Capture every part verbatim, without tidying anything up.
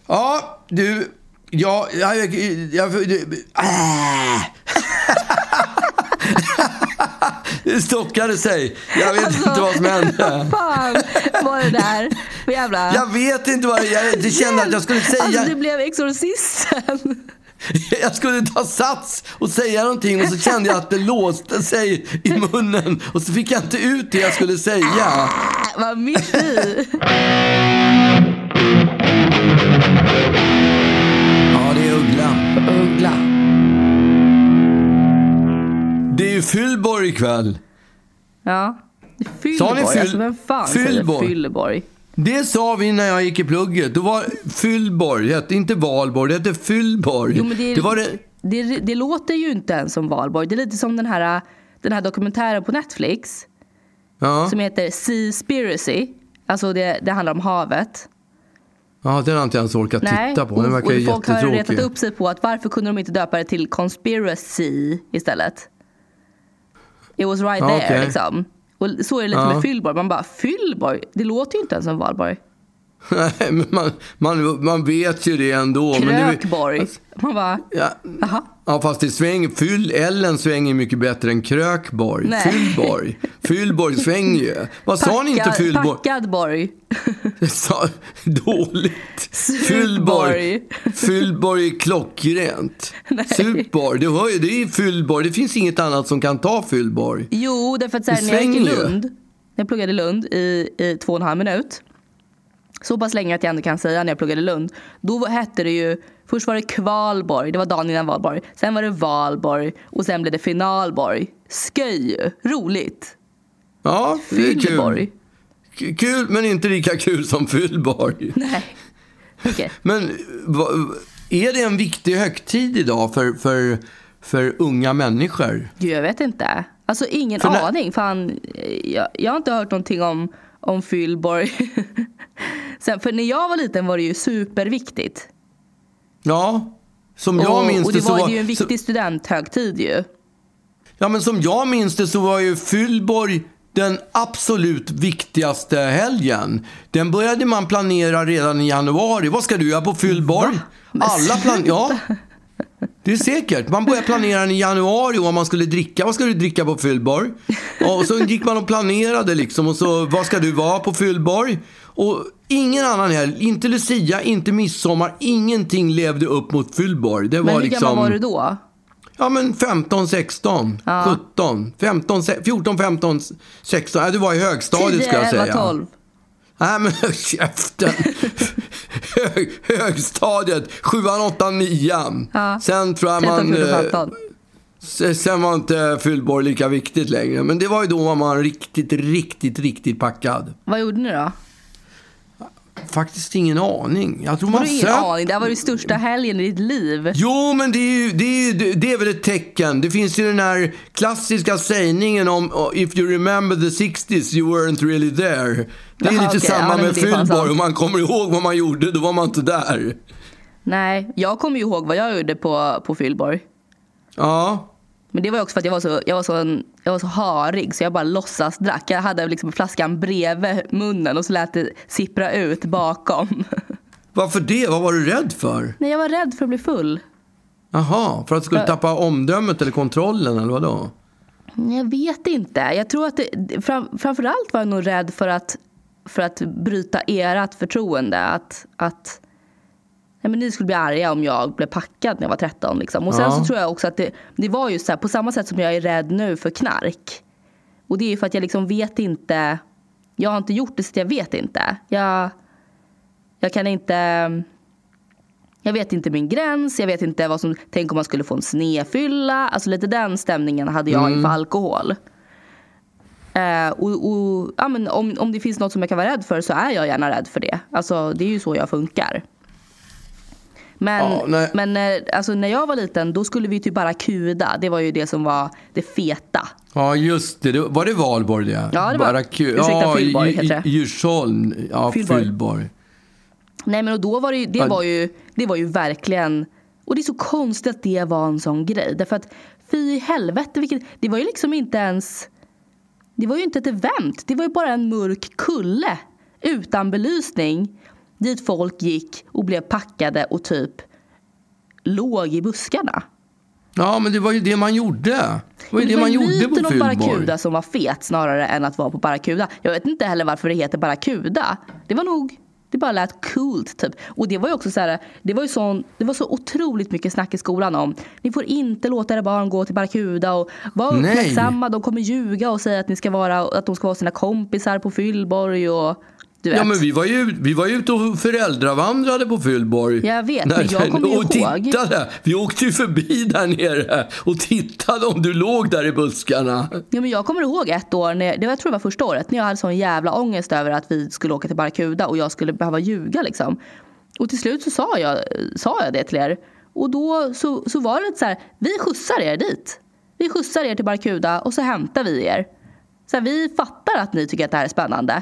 Ja, du... Ja, jag... jag, jag du, äh. Det stockade sig. Jag vet alltså, inte vad som hände. Vad fan var det där? Vad jävla... Jag vet inte vad det jag, det kände att jag skulle säga. Alltså, det blev exorcisten. Jag skulle ta sats och säga någonting och så kände jag att det låste sig i munnen och så fick jag inte ut det jag skulle säga. Äh, vad mitt i. Ja, det är Uggla. Uggla. Det är ju Fyllborg ikväll. Ja, Fyllborg. Fyll... Alltså, vem fan Fyllborg. säger Fyllborg? Det sa vi när jag gick i plugget. Det var Fyllborg, det hette inte Valborg, det hette Fyllborg. Jo, men det, det, var det... Det, det låter ju inte ens som Valborg. Det är lite som den här, den här dokumentären på Netflix. Ja. Som heter Seaspiracy. Alltså det, det handlar om havet. Ja, den har inte ens orkat Nej, titta på. och, Den verkar och folk har jättetråkig. retat upp sig på att varför kunde de inte döpa det till Conspiracy istället? It was right Ja, there, okay. liksom. Och så är det lite Ja. med Fyllborg. Man bara, Fyllborg? Det låter ju inte ens som Valborg. Nej, men man, man, man vet ju det ändå. Krökborg. Men det, man bara, ja, jaha. ja, fast det svänger. Fyll, Ellen svänger mycket bättre än Krökborg. Nej. Fyllborg. Fyllborg svänger ju. Vad sa ni inte Fyllborg? Packad borg. Sa, dåligt. Fyllborg. Fyllborg är klockrent. Supborg. Det, hör ju, det är Fyllborg. Det finns inget annat som kan ta Fyllborg. Jo, därför att så här, när jag gick i Lund, när jag pluggade i Lund i, i två och en halv minut, så pass länge att jag ändå kan säga när jag pluggade i Lund, då hette det ju, först var det Kvalborg, det var dagen innan Valborg, sen var det Valborg och sen blev det Finalborg. Sköj, roligt. Ja, det är Fyllborg. Kul. Kul, men inte lika kul som Fyllborg. Nej, okej. Okay. Men va, är det en viktig högtid idag för, för, för unga människor? Gud, jag vet inte. Alltså ingen för aning. När... Fan, jag, jag har inte hört någonting om, om Fyllborg. Sen, för när jag var liten var det ju superviktigt. Ja, som jag och, minns och det det var så var ju en viktig så, studenthögtid ju. Ja, men som jag minns det så var ju Fyllborg den absolut viktigaste helgen. Den började man planera redan i januari. Vad ska du göra på Fyllborg? Va? Alla plan... Ja, det är säkert. Man började planera den i januari och vad man skulle dricka. Vad ska du dricka på Fyllborg? Och så gick man och planerade liksom. Och så, vad ska du vara på Fyllborg? Och ingen annan helg, inte Lucia, inte midsommar, ingenting levde upp mot Fyllborg. Det var men hur liksom... gammal var du då? Ja, men femton, sexton, ja. sjutton, femton, fjorton, femton, sexton. Ja, det var i högstadiet ska jag säga. tio, elva, tolv. Nej, men käften. Hög, högstadiet, sjuan, åttan, nian. Ja. Sen tror jag tretton, man... fjorton, femton. Sen var inte Fyllborg lika viktigt längre. Men det var ju då man var riktigt, riktigt, riktigt packad. Vad gjorde ni då? Faktiskt ingen aning. Jag tror man ingen söp... aning? Det här var ju största helgen i ditt liv. Jo, men det är, ju, det, är, det är väl ett tecken. Det finns ju den här klassiska sägningen om if you remember the sixties you weren't really there. Det är Aha, lite okay. samma ja, med Fyllborg. Om man kommer ihåg vad man gjorde, då var man inte där. Nej, jag kommer ju ihåg vad jag gjorde på, på Fyllborg. Ja. Men det var också för att jag var så, jag var så, en, jag var så harig så jag bara låtsas drack. Jag hade liksom flaskan bredvid munnen och så lät det sippra ut bakom. Varför det? Vad var du rädd för? Nej, jag var rädd för att bli full. Jaha, för att du skulle för... tappa omdömet eller kontrollen eller vad då? Jag vet inte. Jag tror att det, fram, framförallt var jag nog rädd för att, för att bryta ert förtroende. Att... att nej, men ni skulle bli arga om jag blev packad när jag var tretton. Liksom. Och sen ja. så tror jag också att det, det var just så här, på samma sätt som jag är rädd nu för knark. Och det är ju för att jag liksom vet inte... Jag har inte gjort det så jag vet inte. Jag, jag kan inte... Jag vet inte min gräns. Jag vet inte vad som... Tänk om man skulle få en snefylla. Alltså lite den stämningen hade jag mm. inför alkohol. Uh, och, och, ja, men om, om det finns något som jag kan vara rädd för så är jag gärna rädd för det. Alltså det är ju så jag funkar. Men, ja, men alltså, när jag var liten då skulle vi typ bara kuda. Det var ju det som var det feta. Ja just det, var det Valborg det? Ja det var, bara ku- ursäkta ja, Fyllborg heter det. Djursholm, ja Fyllborg. Fyllborg. Nej men och då var det, det, var ju, det var ju verkligen. Och det är så konstigt att det var en sån grej. Därför att fy helvete vilket, det var ju liksom inte ens. Det var ju inte ett event. Det var ju bara en mörk kulle utan belysning. dit folk gick och blev packade och typ låg i buskarna. Ja, men det var ju det man gjorde. Det var ju det, det man gjorde på Fyllborg. Barracuda som var fet snarare än att vara på Barracuda. Jag vet inte heller varför det heter Barracuda. Det var nog, det bara lät coolt typ. Och det var ju också så här, det var ju sån, det var så otroligt mycket snack i skolan om ni får inte låta era barn gå till Barracuda och vara uppmärksamma. De kommer ljuga och säga att ni ska vara, att de ska vara sina kompisar på Fyllborg och du vet. Ja, men vi var ju vi var ju ute och föräldravandrade på Fyllborg. Jag vet, men jag kommer ju och ihåg. Tittade. Vi åkte ju förbi där nere och tittade om du låg där i buskarna. Ja, men jag kommer ihåg ett år, när, det var, jag tror det var första året, när jag hade sån jävla ångest över att vi skulle åka till Barracuda och jag skulle behöva ljuga liksom. Och till slut så sa jag, sa jag det till er. Och då så, så var det lite så här, vi skjutsar er dit. Vi skjutsar er till Barracuda och så hämtar vi er. Så här, vi fattar att ni tycker att det här är spännande.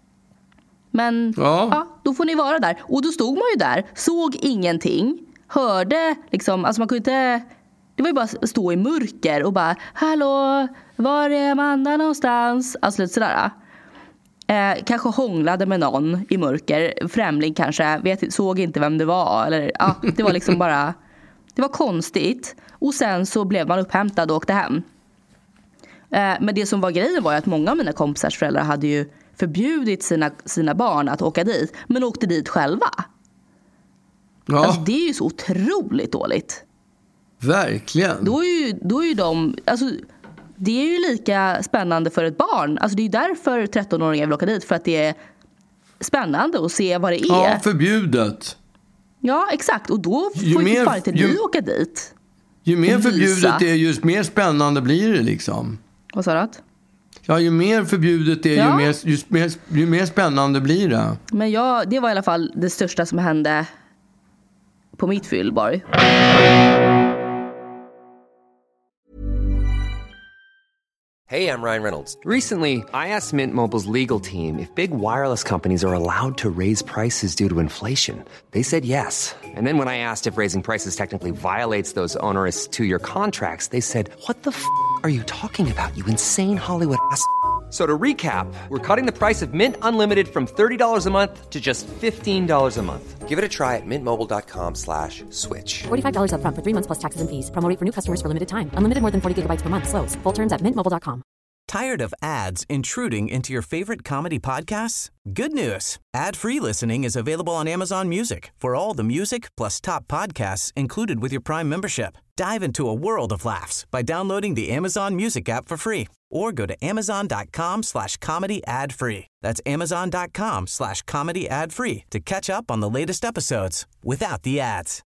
Men ja. ja, då får ni vara där. Och då stod man ju där, såg ingenting, hörde liksom, alltså man kunde inte, det var ju bara att stå i mörker och bara, hallå, var är Amanda någonstans? Alltså lite sådär. Eh, kanske hånglade med någon i mörker, främling kanske, vet, såg inte vem det var. Eller, ja, det var liksom bara, det var konstigt. Och sen så blev man upphämtad och åkte hem. Eh, men det som var grejen var ju att många av mina kompisars föräldrar hade ju förbjudit sina, sina barn att åka dit, men åkte dit själva. Ja. Alltså, det är ju så otroligt dåligt. Verkligen. Då är ju, då är ju de, alltså, det är ju lika spännande för ett barn. Alltså, det är ju därför trettonåringar vill åka dit, för att det är spännande att se vad det är. Ja, förbjudet. Ja, exakt. Och då får ju mer, fan inte ju, ni åka dit. Ju mer förbjudet det är, just mer spännande blir det liksom. Vad sa du? Ja, ju mer förbjudet det är, ja. ju, mer, ju, mer, ju mer spännande blir det. Men ja, det var i alla fall det största som hände på mitt Fyllborg. Hey, I'm Ryan Reynolds. Recently, I asked Mint Mobile's legal team if big wireless companies are allowed to raise prices due to inflation. They said yes. And then when I asked if raising prices technically violates those onerous two-year contracts, they said, what the f*** are you talking about, you insane Hollywood ass f- So to recap, we're cutting the price of Mint Unlimited from thirty dollars a month to just fifteen dollars a month. Give it a try at mintmobile.com slash switch. forty-five dollars up front for three months plus taxes and fees. Promo rate for new customers for limited time. Unlimited more than forty gigabytes per month. Slows full terms at mint mobile dot com. Tired of ads intruding into your favorite comedy podcasts? Good news. Ad-free listening is available on Amazon Music for all the music plus top podcasts included with your Prime membership. Dive into a world of laughs by downloading the Amazon Music app for free or go to amazon.com slash comedy ad free. That's amazon.com slash comedy ad free to catch up on the latest episodes without the ads.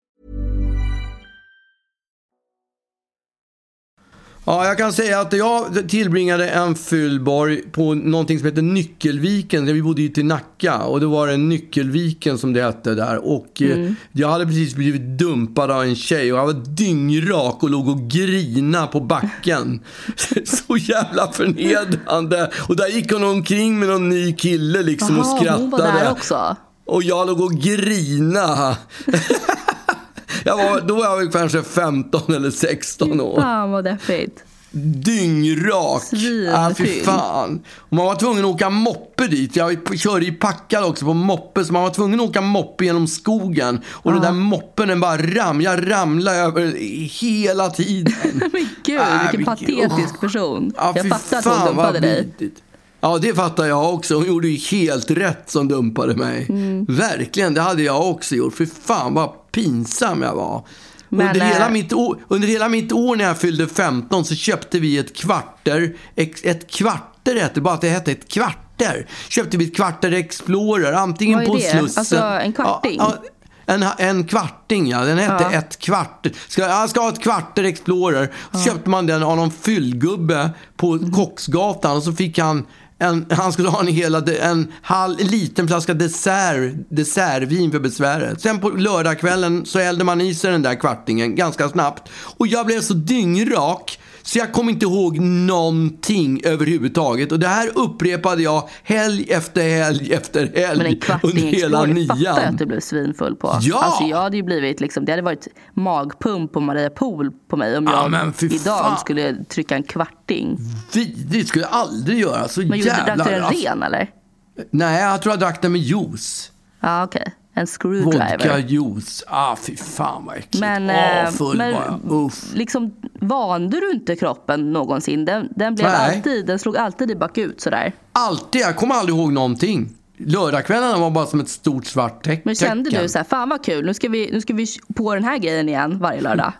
Ja, jag kan säga att jag tillbringade en Fyllborg på någonting som heter Nyckelviken. Vi bodde ju i Nacka och det var en Nyckelviken som det hette där. Och mm. jag hade precis blivit dumpad av en tjej och jag var dyngrak och låg och grina på backen. Så jävla förnedrande. Och där gick hon omkring med någon ny kille liksom. Aha, och skrattade. Hon var där också. Och jag låg och grina. Jag var, då var jag kanske femton eller sexton år. Fan vad deppigt. Dyngrak. Ah, fy fan. Och man var tvungen att åka moppe dit. Jag körde i packad också på moppe. Så man var tvungen att åka moppe genom skogen. Och ah. den där moppen den bara ram. Jag ramlade över hela tiden. Men gud, ah, vilken patetisk oh. person. Ah, jag fattar att hon dumpade dig. Vidigt. Ja, det fattar jag också. Hon gjorde ju helt rätt som dumpade mig. Mm. Verkligen, det hade jag också gjort. För fan vad pinsam jag var. Men, under, hela mitt år, under hela mitt år när jag fyllde femton så köpte vi ett kvarter. Ett kvarter hette bara att det hette ett kvarter. Köpte vi ett kvarter Explorer. Antingen vad är på det? Slussen. Alltså en kvarting? Ja, ja, en, en kvarting, ja. Den hette ja. ett kvarter. Ska, jag ska ha ett kvarter Explorer. Så ja. köpte man den av någon fyllgubbe på mm. Kocksgatan. Och så fick han... En, han skulle ha en, hela, en, halv, en liten flaska dessert, dessertvin för besväret. Sen på lördagskvällen så hällde man i sig den där kvartingen ganska snabbt. Och jag blev så dyngrak så jag kom inte ihåg någonting överhuvudtaget. Och det här upprepade jag helg efter helg efter helg. Men en kvarting under hela nian. Fattar jag att du blev svinfull på. Ja! Alltså jag hade ju blivit liksom, det hade varit magpump på Maria Pool på mig om jag ja, idag fan. skulle trycka en kvarting. Vidrigt, skulle jag aldrig göra. Så men jävla... Men drack du en ren eller? Nej, jag tror jag drack den med juice. Ja, okej. Okay. En screwdriver. Vodka juice. Ah, fy fan vad äckligt. Men, oh, full men bara. Uff. Liksom, vande du inte kroppen någonsin? Den, den, blev alltid, den slog alltid i bakut sådär. Alltid. Jag kommer aldrig ihåg någonting. Lördagskvällarna var bara som ett stort svart tecken. Men kände du så här, fan vad kul, nu ska vi, nu ska vi på den här grejen igen varje lördag?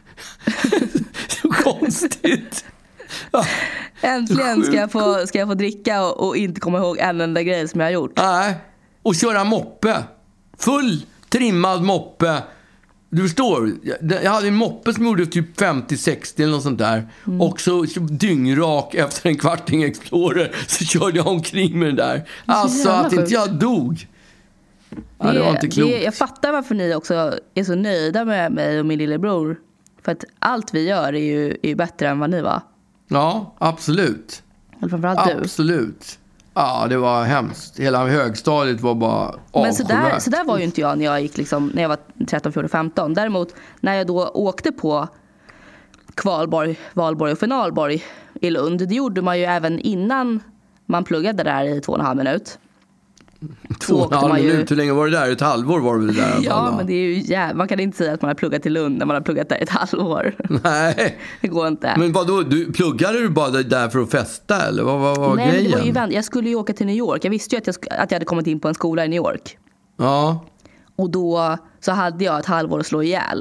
Så konstigt. Ja. Äntligen ska jag få, ska jag få dricka och, och inte komma ihåg en enda grej som jag har gjort. Nej, och köra moppe. Full trimmad moppe. Du förstår, jag hade en moppe som gjorde typ femtio sextio eller något sånt där. Mm. Och så dyngrak efter en Kvarting Explorer så körde jag omkring med den där. Alltså att inte jag dog. Det, ja, det var inte klokt. Det, jag fattar varför ni också är så nöjda med mig och min lillebror. För att allt vi gör är ju, är ju bättre än vad ni var. Ja, absolut. Eller framförallt du. Absolut. Ja, det var hemskt. Hela högstadiet var bara avskyvärt. Men så där, så där var ju inte jag när jag gick liksom, när jag var tretton, fjorton, femton. Däremot när jag då åkte på Kvalborg, Valborg och Finalborg i Lund. Det gjorde man ju även innan man pluggade där i två och en halv minut. Två och en halv minut? Ju... Hur länge var det där? Ett halvår var det där? Ja, alla. Men det är ju jäv... man kan inte säga att man har pluggat i Lund när man har pluggat där ett halvår. Nej. Det går inte. Men vadå, du, pluggade du bara där för att festa eller vad var, var Nej, grejen? Det var ju vänt. Jag skulle ju åka till New York. Jag visste ju att jag, sk- att jag hade kommit in på en skola i New York. Ja. Och då så hade jag ett halvår att slå ihjäl.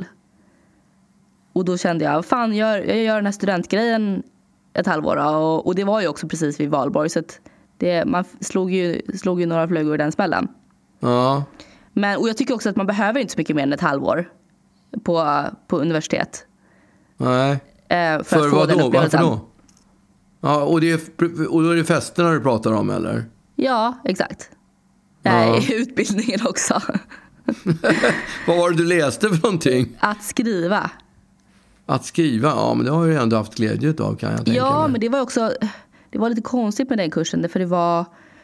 Och då kände jag, fan gör, jag gör den här studentgrejen ett halvår. Och, och det var ju också precis vid Valborg. Så att det, man slog ju, slog ju några flugor i den smällen. Ja. Men, och jag tycker också att man behöver inte så mycket mer än ett halvår på, på universitet. Nej. Eh, för, för att få vad den då? upplevelsen. Varför då? Ja, och, det är, och då är det festerna du pratar om, eller? Ja, exakt. Nej, ja. Utbildningen också. Vad var det du läste för någonting? Att skriva. Att skriva? Ja, men det har ju ändå haft glädje av, kan jag tänka Ja, mig. men det var också... Det var lite konstigt med den kursen, för det var...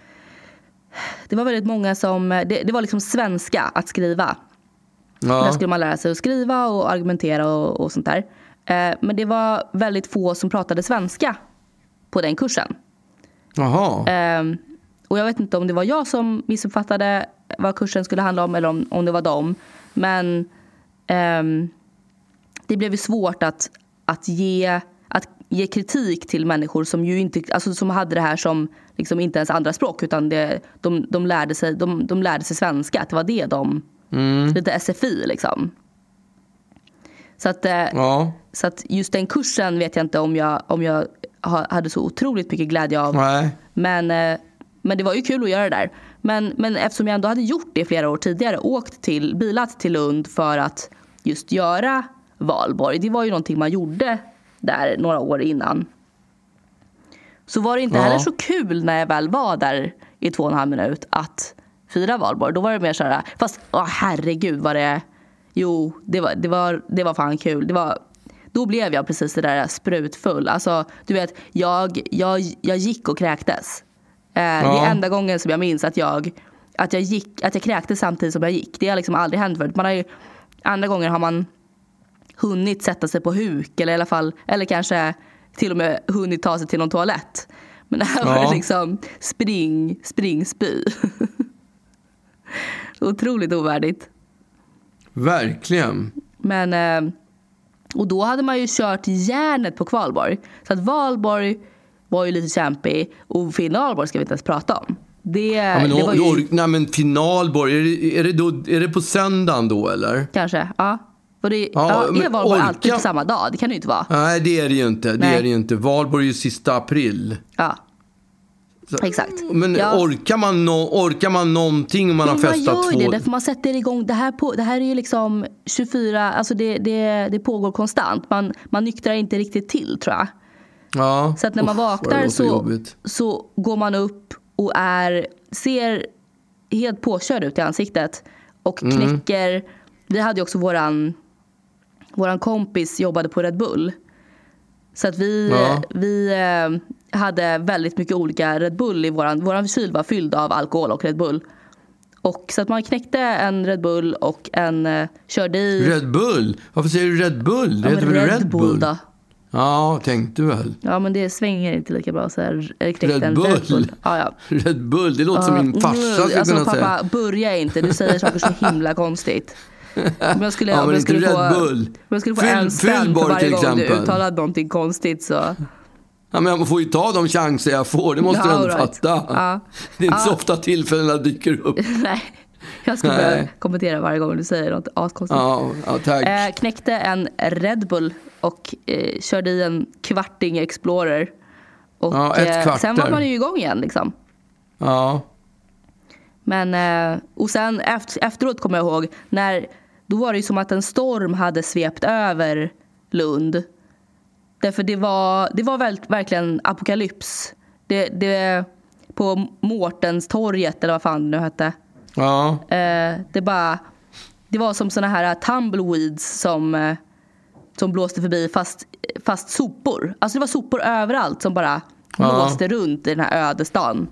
Det var väldigt många som... Det, det var liksom svenska att skriva. Ja. Där skulle man lära sig att skriva och argumentera och, och sånt där. Eh, men det var väldigt få som pratade svenska på den kursen. Jaha. Eh, och jag vet inte om det var jag som missuppfattade vad kursen skulle handla om eller om, om det var dem. Men eh, det blev ju svårt att, att, ge, att ge kritik till människor som ju inte, alltså som hade det här som liksom inte ens andra språk, utan det, de, de, lärde sig, de, de lärde sig svenska. Att det var det de... Mm. Lite S F I liksom. Så att, ja. så att just den kursen vet jag inte om jag, om jag hade så otroligt mycket glädje av. Nej. Men, men det var ju kul att göra det där. Men, men eftersom jag ändå hade gjort det flera år tidigare, åkt till, bilat till Lund för att just göra Valborg. Det var ju någonting man gjorde där några år innan. Så var det inte ja. heller så kul när jag väl var där i två och en halv minut att fira Valborg. Då var det mer så här, fast åh, herregud var det, jo det var, det var, det var fan kul. Det var, då blev jag precis det där sprutfull. Alltså du vet, jag, jag, jag gick och kräktes. Eh, ja. Det är enda gången som jag minns att jag, att jag gick, att jag kräktes samtidigt som jag gick. Det har liksom aldrig hänt förut. Man har ju, andra gånger har man hunnit sätta sig på huk eller i alla fall, eller kanske till och med hunnit ta sig till någon toalett. Men det här ja. var det liksom spring, spring, spy. Otroligt ovärdigt. Verkligen. Men, och då hade man ju kört järnet på Kvalborg. Så att Valborg var ju lite kämpig. Och Finalborg ska vi inte ens prata om. Det, ja, men, det var ju... Nej men Finalborg, är det, är, det då, är det på söndagen då eller? Kanske, ja. Och det, ja, ja, är Valborg orka... alltid på samma dag? Det kan det ju inte vara. Nej, det är det ju inte. Det nej. är det ju inte. Valborg är ju sista april. Ja. Så, exakt. Men ja. orkar, man no, orkar man någonting om man men har festat man gör två... det, därför man sätter igång. Det här, på, det här är ju liksom tjugofyra... Alltså det, det, det pågår konstant. Man, man nyktrar inte riktigt till, tror jag. Ja. Så att när man Uff, vaknar så, så går man upp och är, ser helt påkörd ut i ansiktet. Och knäcker... Mm. Vi hade ju också våran... Våran kompis jobbade på Red Bull. Så att vi... Ja. vi hade väldigt mycket olika Red Bull i våran, våran kyl var fylld av alkohol och Red Bull. Och så att man knäckte en Red Bull och en uh, körde i... Red Bull? Varför säger du Red Bull? Det ja, heter väl Red, Red Bull? Bull då. Ja, tänkte väl. Ja, men det svänger inte lika bra så här. Red Bull. Red Bull. Ja, ja. Red Bull, det låter uh, som min farsa skulle alltså, kunna pappa, säga. Börja inte, du säger saker så himla konstigt. Om jag skulle, ja, om men jag inte skulle Red få, Bull. Om jag skulle få Fyll, en spänn för varje gång du uttalade någonting konstigt så... Ja, men jag får ju ta de chanser jag får, det måste ja, du ändå right. fatta. Ja. Det är inte ja. så ofta tillfällena dyker upp. Nej, jag ska börja kommentera varje gång du säger något askonstigt. Ja, ja, tack. Eh, knäckte en Red Bull och eh, körde i en kvarting Explorer. Och ja, ett eh, sen var man ju igång igen liksom. Ja. Men, eh, och sen efter, efteråt kommer jag ihåg, när, då var det ju som att en storm hade svept över Lund. Därför det var, det var väl, verkligen apokalyps. Det, det, på Mårtenstorget, eller vad fan det nu hette. Ja. Eh, det, bara, det var som såna här tumbleweeds som, eh, som blåste förbi fast, fast sopor. Alltså det var sopor överallt som bara ja. blåste runt i den här ödestan.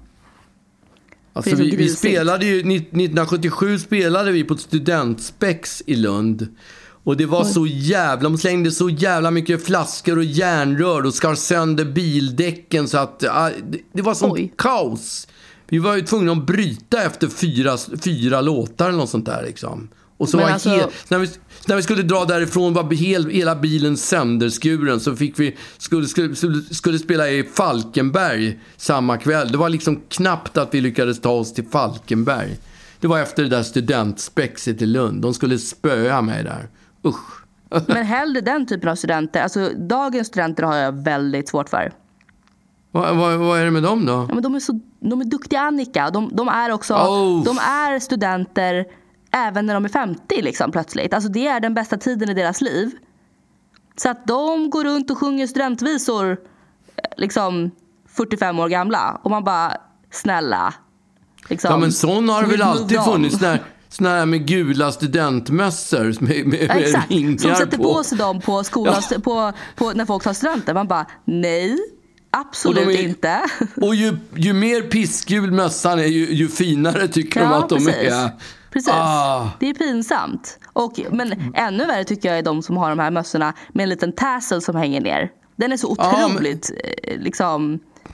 Alltså vi, vi spelade ju nittonhundrasjuttiosju spelade vi på ett studentspex i Lund. Och det var så jävla, de slängde så jävla mycket flaskor och järnrör och skar sönder bildäcken så att ja, det, det var sånt Oj. kaos. Vi var ju tvungna att bryta efter fyra, fyra låtar eller något sånt där liksom. Och så var alltså... helt, när, vi, när vi skulle dra därifrån var hel, hela bilen sönderskuren, så fick vi skulle, skulle, skulle spela i Falkenberg samma kväll. Det var liksom knappt att vi lyckades ta oss till Falkenberg. Det var efter det där studentspexet i Lund. De skulle spöa mig där. Usch. Men hellre den typen av studenter. Alltså dagens studenter har jag väldigt svårt för. Vad, vad, vad är det med dem då? Ja, men de är så de är duktiga, Annika. De, de är också oh. de är studenter även när de är femtio liksom, plötsligt. Alltså det är den bästa tiden i deras liv. Så att de går runt och sjunger studentvisor liksom fyrtiofem år gamla. Och man bara, snälla. Liksom, ja, men sån har det väl alltid funnits. Såna här, såna här med gula studentmössor med, med, ja, exakt. med ringar som sätter på, på sig dem på skolan, ja. på, på, när folk tar studenter. Man bara, nej, absolut är, inte. Och ju, ju mer pissgul mössan är, ju, ju finare tycker ja, de att de precis. är. Precis, ah. det är pinsamt. Och, men ännu värre tycker jag är de som har de här mössorna med en liten tassel som hänger ner. Den är så otroligt ah, men... liksom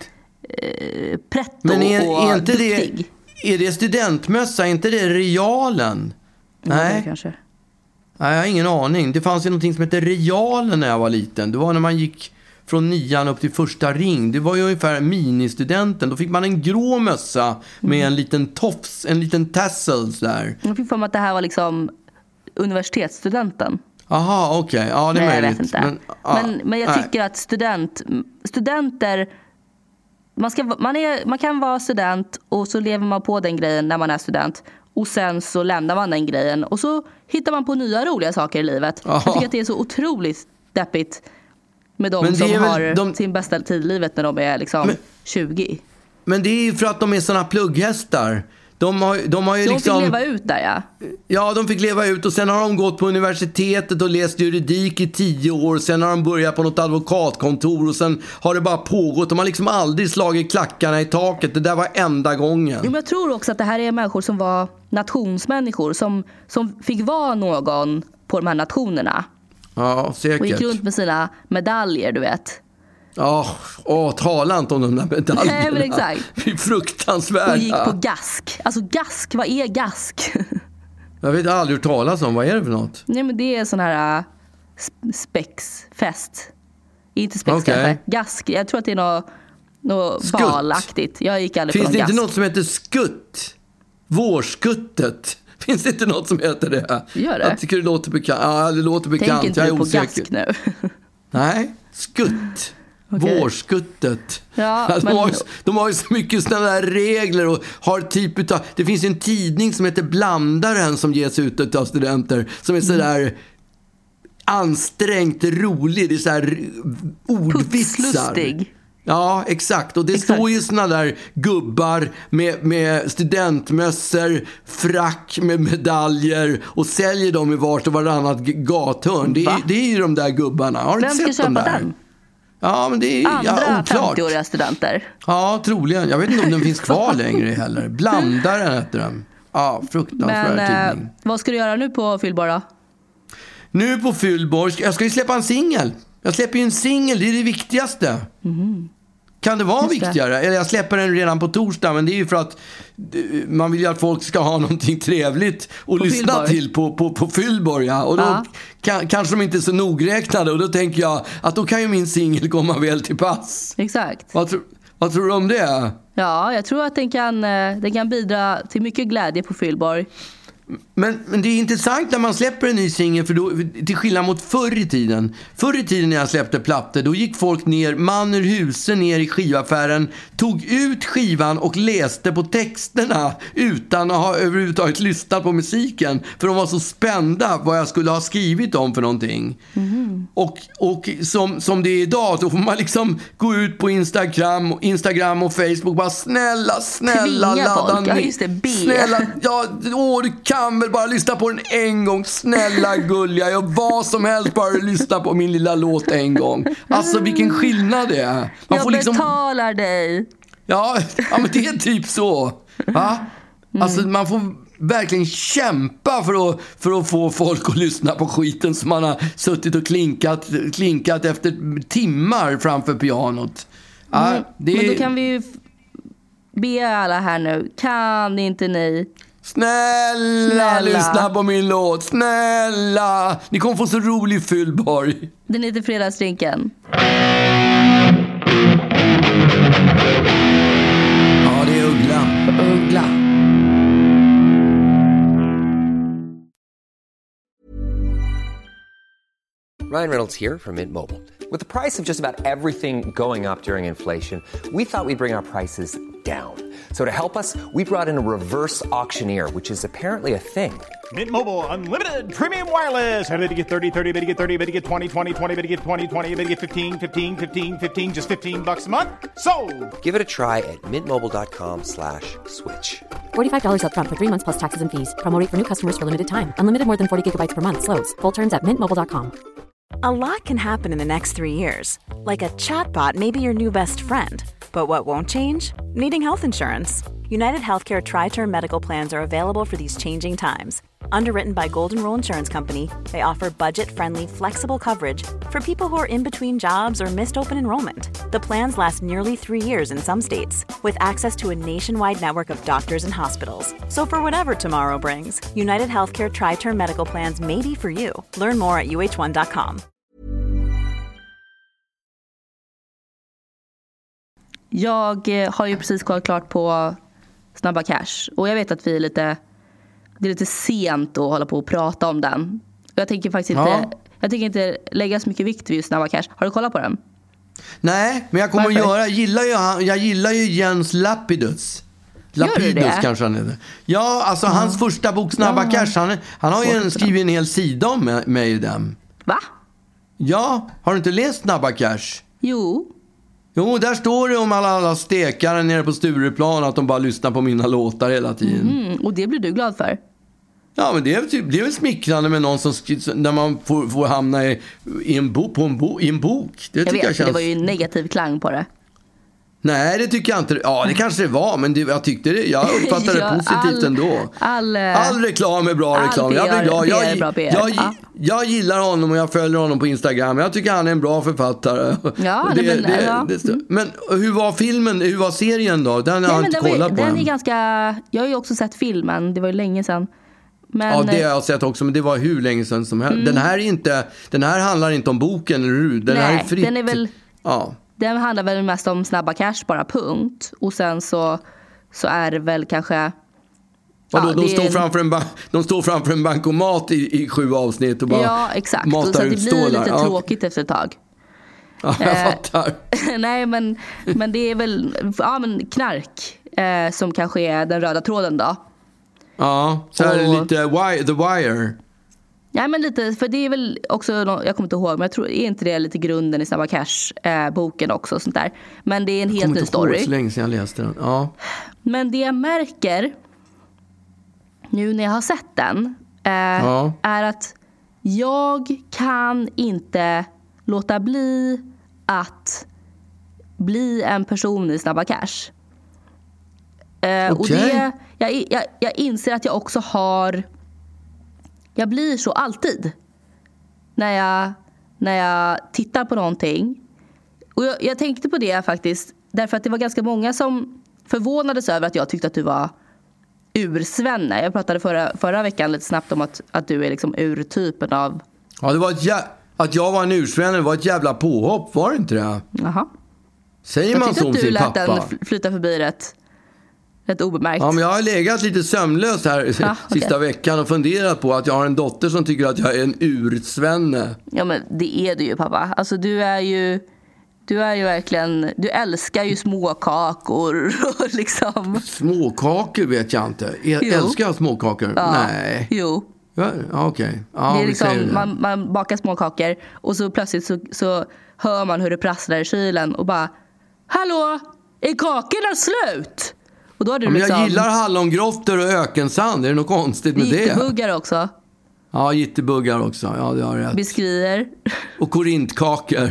eh, pretto men är, och är inte duktig. Det, är det studentmössa? Är inte det realen? Nej, Nej kanske. Nej, jag har ingen aning. Det fanns ju någonting som hette realen när jag var liten. Det var när man gick från nian upp till första ring. Det var ju ungefär ministudenten. Då fick man en grå mössa med mm. en liten tofs, en liten tassel där. Jag fick för mig att det här var liksom universitetsstudenten. Aha, okej. Okay. Ja, det är Nej, möjligt. Jag vet inte. Men, ah, men, men jag tycker nej. att student, studenter... Man, ska, man, är, man kan vara student och så lever man på den grejen när man är student. Och sen så lämnar man den grejen. Och så hittar man på nya roliga saker i livet. Aha. Jag tycker att det är så otroligt deppigt med de som har de... sin bästa tid i livet när de är liksom men, tjugo. Men det är ju för att de är såna plugghästar. De har, de har ju de liksom... fick leva ut där, ja. Ja, de fick leva ut och sen har de gått på universitetet och läst juridik i tio år. Sen har de börjat på något advokatkontor och sen har det bara pågått. De har liksom aldrig slagit klackarna i taket. Det där var enda gången. Men jag tror också att det här är människor som var nationsmänniskor som, som fick vara någon på de här nationerna. Ja, säkert. Och gick runt med sina medaljer, du vet. Ja, åh, tala inte om de där medaljerna. Nej, men exakt. Det är fruktansvärt. Och gick på gask. Alltså gask, vad är gask? Jag vet aldrig hört talas om, vad är det för något? Nej, men det är sån här uh, spexfest. Inte spexfest, okay. Gask. Jag tror att det är något, något balaktigt. Jag gick aldrig Finns på det gask. inte något som heter skutt? Vårskuttet. Finns det inte något som heter det? Gör det? Jag tycker det låter bekant. Ja, det låter bekant. Tänk inte jag är du på osäker. gask nu. Nej, skutt. Okay. Vårskuttet. Ja, de, men... har ju, de har ju så mycket sådana där regler och har typ utav, det finns en tidning som heter Blandaren som ges ut av studenter som är sådär mm. ansträngt rolig. Det är så här ordvitsar. Putslustig. Ja, exakt. Och det exakt. står ju såna där gubbar med, med studentmössor, frack med medaljer och säljer dem i vart och varannat gathörn. Det är, det är ju de där gubbarna. Har du Vem inte ska sett köpa dem där? den? Ja, men det är andra ja, oklart. femtioåriga studenter. Ja, troligen. Jag vet inte om den finns kvar längre heller. Blandaren heter den. Ja, fruktansvärd Men tidning. Eh, vad ska du göra nu på Fyllborg då? Nu på Fyllborg, jag ska ju släppa en singel. Jag släpper ju en singel, det är det viktigaste. Mm. Kan det vara Just viktigare? Det. Eller jag släpper den redan på torsdag, men det är ju för att man vill ju att folk ska ha någonting trevligt att på lyssna Fyllborg. till på, på, på Fyllborg. Ja. Och då ja. kan, kanske de inte är så nogräknade, och då tänker jag att då kan ju min singel komma väl till pass. Exakt. Vad, tro, vad tror du om det? Ja, jag tror att den kan, den kan bidra till mycket glädje på Fyllborg. Men, men det är intressant när man släpper en ny singel, för då, till skillnad mot förr i tiden. Förr i tiden när jag släppte plattor, då gick folk ner, man ur husen ner i skivaffären, tog ut skivan och läste på texterna utan att ha överhuvudtaget lyssnat på musiken. För de var så spända vad jag skulle ha skrivit om för någonting. Mm. Och, och som, som det är idag, då får man liksom gå ut på Instagram, Instagram och Facebook, bara snälla, snälla, Tvinga ladda folk. Ja, just det, be. Snälla, ja, åh, du kan väl bara lyssna på den en gång. Snälla gulliga, jag vad som helst, bara lyssna på min lilla låt en gång. Alltså vilken skillnad det är. Man jag får liksom... betalar dig. Ja, ja, men det är typ så. Va? Mm. Alltså man får verkligen kämpa för att, för att få folk att lyssna på skiten som man har suttit och klinkat, klinkat efter timmar framför pianot. Ja, mm. det... Men då kan vi ju be alla här nu. Kan inte ni... Snälla, Snälla, lyssna på min låt. Snälla. Ni kommer få så rolig Fyllborg. Den heter Fredagsdrinken. Ja, det är Uggla. Uggla. Ryan Reynolds here from Mint Mobile. With the price of just about everything going up during inflation, we thought we'd bring our prices down. So to help us, we brought in a reverse auctioneer, which is apparently a thing. Mint Mobile Unlimited Premium Wireless. How to get thirty, thirty, how to get thirty, how to get twenty, twenty, twenty, how to get twenty, twenty, how to get fifteen, fifteen, fifteen, fifteen, just fifteen bucks a month? Sold! Give it a try at mintmobile.com slash switch. forty-five dollars up front for three months plus taxes and fees. Promo rate for new customers for limited time. Unlimited more than forty gigabytes per month. Slows full terms at mint mobile dot com. A lot can happen in the next three years. Like a chatbot may be your new best friend. But what won't change? Needing health insurance. United Healthcare Tri-Term Medical Plans are available for these changing times. Underwritten by Golden Rule Insurance Company, they offer budget-friendly, flexible coverage for people who are in between jobs or missed open enrollment. The plans last nearly three years in some states, with access to a nationwide network of doctors and hospitals. So for whatever tomorrow brings, United Healthcare Tri-Term Medical Plans may be for you. Learn more at u h one dot com. Jag har ju precis kollat klart på Snabba Cash. Och jag vet att vi är lite... Det är lite sent att hålla på och prata om den. Jag tänker faktiskt ja. inte, jag tänker inte lägga så mycket vikt vid just Snabba Cash. Har du kollat på den? Nej, men jag kommer Varför? att göra. Jag gillar ju, jag gillar ju Jens Lapidus. Lapidus kanske han heter. Ja, alltså mm. hans första bok Snabba ja. Cash. Han, han har ju skrivit en hel sida om mig, mig i den. Va? Ja, har du inte läst Snabba Cash? Jo. Jo, där står det om alla, alla stekare nere på Stureplan att de bara lyssnar på mina låtar hela tiden. Mm, och det blir du glad för? Ja, men det är, typ, det är väl smickrande med någon som när man får, får hamna i, i, en bo, på en bo, i en bok. Det jag tycker vet, jag känns... det var ju en negativ klang på det. Nej, det tycker jag inte. Ja, det kanske det var, men det, jag tyckte det. Jag uppfattade ja, det positivt all, ändå. All, all reklam är bra reklam. Jag blir glad. Jag, jag, jag, jag, jag gillar honom och jag följer honom på Instagram. Jag tycker han är en bra författare. Ja, det, men, det, ja. det, det, men hur var filmen? Hur var serien då? Den har jag inte den kollat var, på den än. är ganska. Jag har ju också sett filmen. Det var ju länge sedan. Men, ja, det har jag sett också, men det var hur länge sedan som helst. Mm. Den här är inte. Den här handlar inte om boken, eller hur? Den Nej, här är fritt. Den är väl. Ja. Den handlar väl mest om Snabba Cash, bara punkt. Och sen så, så är det väl kanske... Vadå, ja, de, står en... framför en ba- de står framför en bankomat i, i sju avsnitt och bara ja, exakt. matar och så ut det blir stålar. lite Ja. tråkigt efter ett tag. Ja, jag fattar. Nej, men, men det är väl ja, men knark eh, som kanske är den röda tråden då. Ja, så här och... lite wire, The Wire. Ja, men lite, för det är väl också, jag kommer inte ihåg, men jag tror, är inte det lite grunden i Snabba Cash-boken eh, också och sånt där. Men det är en helt ny story. Jag kommer inte ihåg så länge sedan jag läste den. Ja. Men det jag märker nu när jag har sett den eh, ja. är att jag kan inte låta bli att bli en person i Snabba Cash. Eh, okay. Och det, jag, jag, jag inser att jag också har... Jag blir så alltid. När jag, när jag tittar på någonting. Och jag, jag tänkte på det faktiskt. Därför att det var ganska många som förvånades över att jag tyckte att du var ursvenne. Jag pratade förra, förra veckan lite snabbt om att, att du är liksom urtypen av... Ja, det var ett jä- att jag var en ursvenne var ett jävla påhopp, var det inte det? Jaha. Säger man så om sin pappa? Jag tyckte att du lät den flyta förbi rätt, rätt obemärkt. Ja, men jag har legat lite sömnlös här ja, sista okay. veckan och funderat på att jag har en dotter som tycker att jag är en ursvenne. Ja, men det är du ju, pappa. Alltså, du är ju... Du är ju verkligen... Du älskar ju småkakor och liksom... Småkakor vet jag inte. Jag älskar jag småkakor? Ja. Nej. Jo. Ja, okej. Okay. Ja, det är liksom, det. man, man bakar småkakor och så plötsligt så, så hör man hur det prasslar i kylen och bara... Hallå, är kakorna slut? Och då är det ja, men liksom... jag gillar hallongrottor och ökensand. Är det något konstigt med det? Gittebuggar också. Ja, gittebuggar också. Ja, det har rätt. Biskrier. Och korintkakor.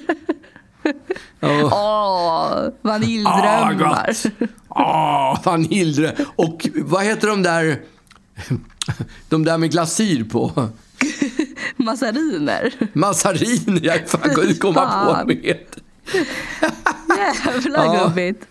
Åh, oh, vaniljdrömmar. Åh, oh, vaniljdrömmar. Och vad heter de där... De där med glasyr på? Massariner. Massariner, jag fan kunde komma på med. Jävla ja. Gubbigt.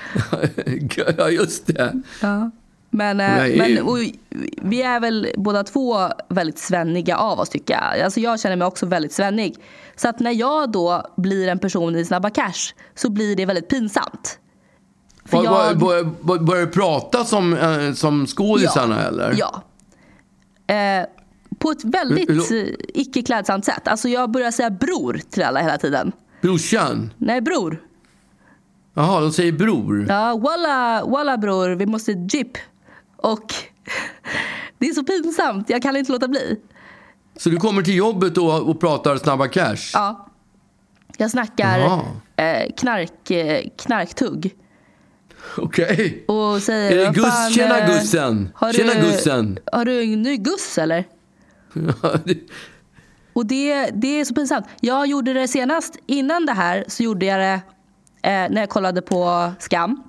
Ja, just det. Ja. Men, Nej. men och, vi är väl båda två väldigt svenniga av oss, tycker jag. Alltså jag känner mig också väldigt svennig. Så att när jag då blir en person i Snabba Cash så blir det väldigt pinsamt. För jag... Börjar bör, du prata som, äh, som skådisarna ja. eller? Ja. Eh, på ett väldigt L- icke-klädsamt sätt. Alltså jag börjar säga bror till alla hela tiden. Brorsan? Nej, bror. Jaha, de säger bror. Ja, walla, walla bror, vi måste jeep. Och det är så pinsamt, jag kan inte låta bli. Så du kommer till jobbet då och pratar Snabba Cash? Ja. Jag snackar eh, knark, eh, knarktugg. Okej. Okay. Och säger... Är det Gus? Fan, Tjena Gussen. Har Tjena du, Gussen. Har du en ny Guss eller? det... Och det, det är så pinsamt. Jag gjorde det senast, innan det här så gjorde jag det eh, när jag kollade på Skam.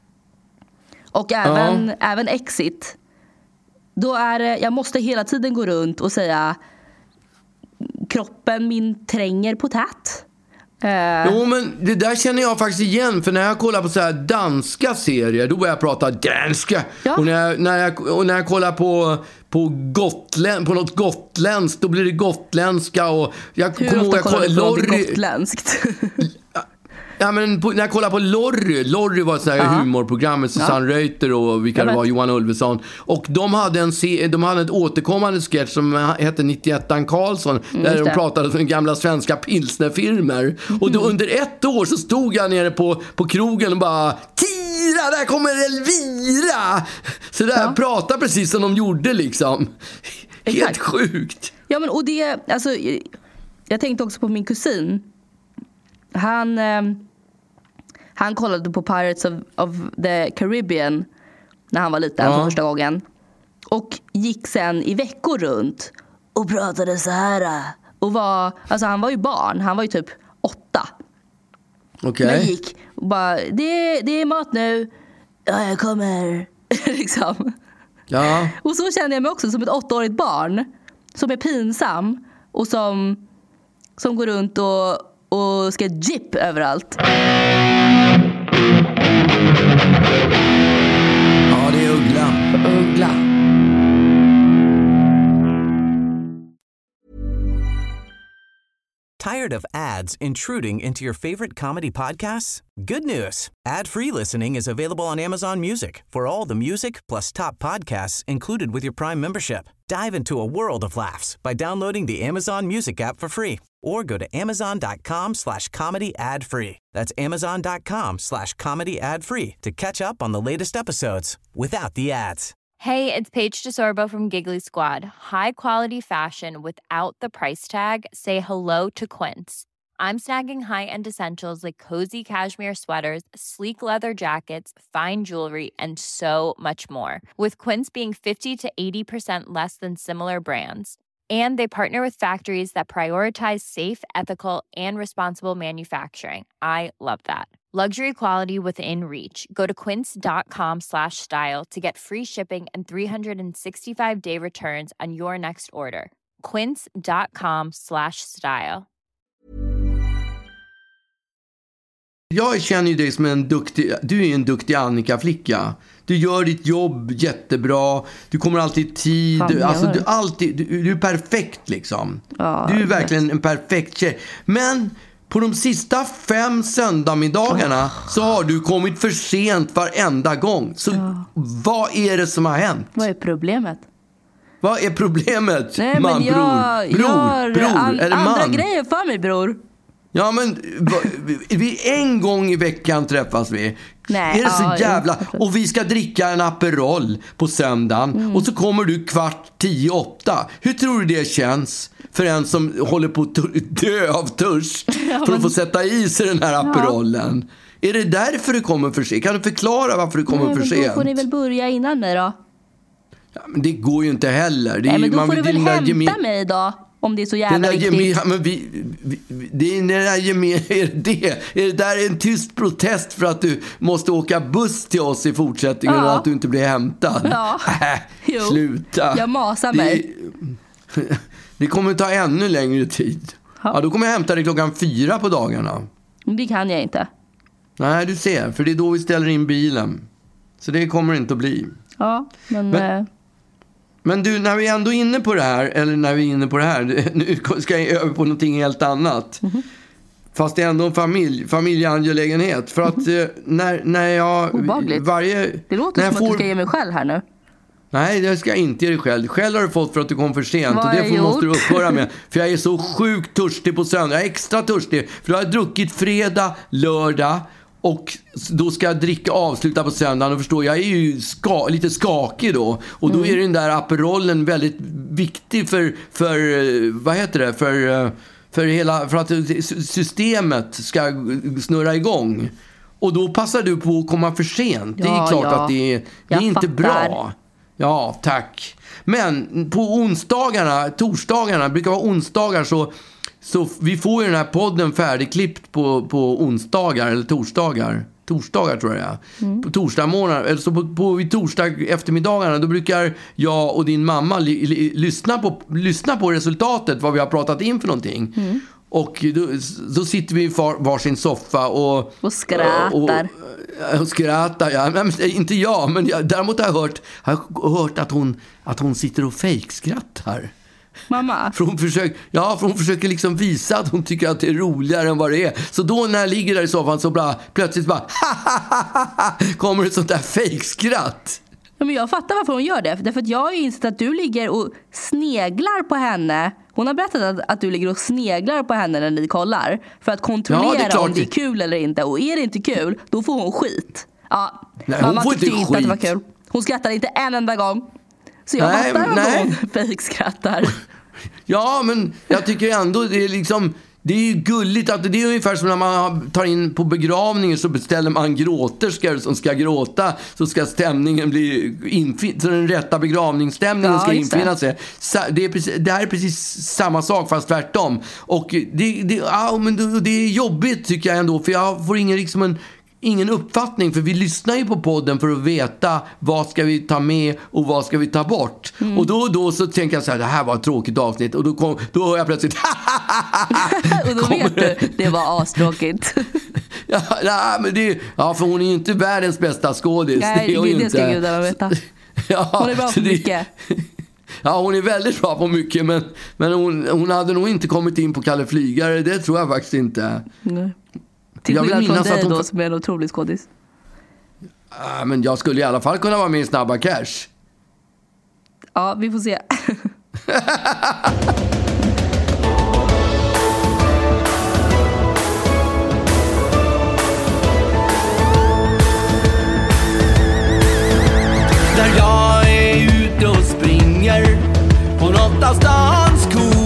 Och även, ja. även Exit. Då är det, jag måste hela tiden gå runt och säga kroppen min tränger på tät. Uh. Jo, men det där känner jag faktiskt igen. För när jag kollar på så här danska serier, då börjar jag prata danska. Ja. Och, när jag, när jag, och när jag kollar på, på, Gotland, på något gotländskt, då blir det gotländska. Och jag Hur kommer ofta ihåg, kollar jag du på Lorry, gotländskt? Ja, men på, när jag kollar på Lorry, Lorry var ett sånt här ja. humorprogram med Susanne ja. Reuter och vilka det var, Johan Ulveson. Och de hade en se, de hade ett återkommande sketch som hette nittioettan Karlsson, mm, där de pratade om gamla svenska pilsnerfirmer. Mm. Och då under ett år så stod jag nere på, på krogen och bara Tira, där kommer Elvira! Så där ja. pratade precis som de gjorde liksom. Helt Exakt. Sjukt. Ja, men och det, alltså, jag tänkte också på min kusin. Han, eh, han kollade på Pirates of, of the Caribbean när han var liten ja. för första gången. Och gick sen i veckor runt och pratade så här. Och var, alltså han var ju barn, han var ju typ åtta. Okej. Okay. Men gick och bara, det, det är mat nu. Ja, jag kommer. liksom. Ja. Och så kände jag mig också som ett åttaårigt barn. Som är pinsam. Och som, som går runt och och ska jeep överallt. Ja, det är Uggla. Uggla. Tired of ads intruding into your favorite comedy podcasts? Good news. Ad-free listening is available on Amazon Music for all the music plus top podcasts included with your Prime membership. Dive into a world of laughs by downloading the Amazon Music app for free or go to amazon.com slash comedy ad free. That's amazon.com slash comedy ad free to catch up on the latest episodes without the ads. Hey, it's Paige DeSorbo from Giggly Squad. High quality fashion without the price tag. Say hello to Quince. I'm snagging high-end essentials like cozy cashmere sweaters, sleek leather jackets, fine jewelry, and so much more. With Quince being fifty to eighty percent less than similar brands. And they partner with factories that prioritize safe, ethical, and responsible manufacturing. I love that. Luxury quality within reach. Go to quince.com slash style to get free shipping and three sixty-five day returns on your next order. Quince.com slash style. Jag känner ju dig som en duktig, du är en duktig Annika-flicka. Du gör ditt jobb jättebra. Du kommer alltid i tid. Fan, alltså, du, alltid, du, du är perfekt liksom. Ja, du är verkligen en perfekt tjej. Men på de sista fem söndagmiddagarna oh. så har du kommit för sent varenda gång. Så oh. vad är det som har hänt? Vad är problemet? Vad är problemet? Nej, man, men jag bror, gör bror, an- är det andra man? grejer för mig, bror. Ja, men vi en gång i veckan träffas vi. Nej, är det så ja, jävla... Och vi ska dricka en Aperol på söndagen. Mm. Och så kommer du kvart tio, åtta. Hur tror du det känns för en som håller på att dö av törst ja, för men... att få sätta i sig den här Aperolen? Ja. Är det därför du kommer för sent? Kan du förklara varför du kommer Nej, för sent? Då får ni väl börja innan mig då. Ja, men det går ju inte heller. Det är Nej, men då man, får du väl hämta gemi- mig då. Om det är så jävla viktigt. Geme- men vi, vi, det är den där geme- är det, är det där en tyst protest för att du måste åka buss till oss i fortsättningen ja. och att du inte blir hämtad? Ja. Äh, jo. Sluta. Jag masar mig. Det, det kommer ta ännu längre tid. Ja. Ja, då kommer jag hämta dig klockan fyra på dagarna. Det kan jag inte. Nej, du ser. För det är då vi ställer in bilen. Så det kommer inte att bli. Ja, men... men äh... Men du, när vi är ändå inne på det här, eller när vi är inne på det här, nu ska jag över på någonting helt annat. Mm-hmm. Fast det är ändå en familj, familjeangelägenhet. För att mm-hmm. när, när jag... Obagligt. Varje, det låter när som får, att du ska ge mig själv här nu. Nej, det ska jag inte ge dig själv. Själv har du fått för att du kom för sent. Vad och det får, jag måste du upphöra med. För jag är så sjukt törstig på söndag. Jag är extra törstig. För jag har druckit fredag, lördag. Och då ska jag dricka avsluta på söndagen. Och förstår, jag är ju ska, lite skakig då. Och då mm. är den där Aperolen väldigt viktig för, för vad heter det? För, för, hela, för att systemet ska snurra igång. Och då passar du på att komma för sent. Ja, det är klart ja. att det är, det är inte bra. Ja, tack. Men på onsdagarna, torsdagarna, brukar vara onsdagar så... Så vi får ju den här podden färdigklippt på, på onsdagar eller torsdagar. Torsdagar tror jag. Mm. På torsdag morgon, eller så på, på vid torsdag eftermiddagarna då brukar jag och din mamma li, li, lyssna, på, lyssna på resultatet, vad vi har pratat in för någonting. Mm. Och då, då sitter vi i var, varsin soffa och... Och skrattar. Och, och, och skrattar, ja. Men, inte jag, men jag, däremot har jag hört, har jag hört att, hon, att hon sitter och fejkskrattar. Mamma? För hon försöker, ja, för hon försöker liksom visa att hon tycker att det är roligare än vad det är. Så då när jag ligger där i soffan så bara, plötsligt bara kommer ett sånt där fejkskratt. Ja, men jag fattar varför hon gör det. Därför att jag har ju insett att du ligger och sneglar på henne. Hon har berättat att, att du ligger och sneglar på henne när ni kollar. För att kontrollera ja, det om det är kul eller inte. Och är det inte kul, då får hon skit. Ja, nej, mamma hon tyckte inte inte skit. att det var kul. Hon skrattar inte en enda gång. Så jag nej, fattar varför nej. hon fejkskrattar. Ja, men jag tycker ändå det är liksom... Det är ju gulligt att det är ungefär som när man tar in på begravningen så beställer man gråterskor som ska gråta så ska stämningen bli infin- så den rätta begravningsstämningen ja, ska infinna sig. Det, är precis, det här är precis samma sak fast tvärtom. Och det, det, ja, men det, det är jobbigt tycker jag ändå för jag får ingen liksom en ingen uppfattning för vi lyssnar ju på podden för att veta vad ska vi ta med och vad ska vi ta bort. Mm. Och då och då så tänker jag så här, det här var ett tråkigt avsnitt och då, kom, då hör jag plötsligt och då vet du, det var astråkigt. ja, nej, men det, ja, för hon är ju inte världens bästa skådis. Nej, det, det, det ska gudarna veta. Ja, hon är bra på mycket. Ja, hon är väldigt bra på mycket men, men hon, hon hade nog inte kommit in på Kalle Flygare, det tror jag faktiskt inte. Nej. Till skillnad från dig då som är en otrolig skådis. Ja, men jag skulle i alla fall kunna vara med i Snabba Cash. Ja, vi får se. Där jag är ute och springer på något av stans kor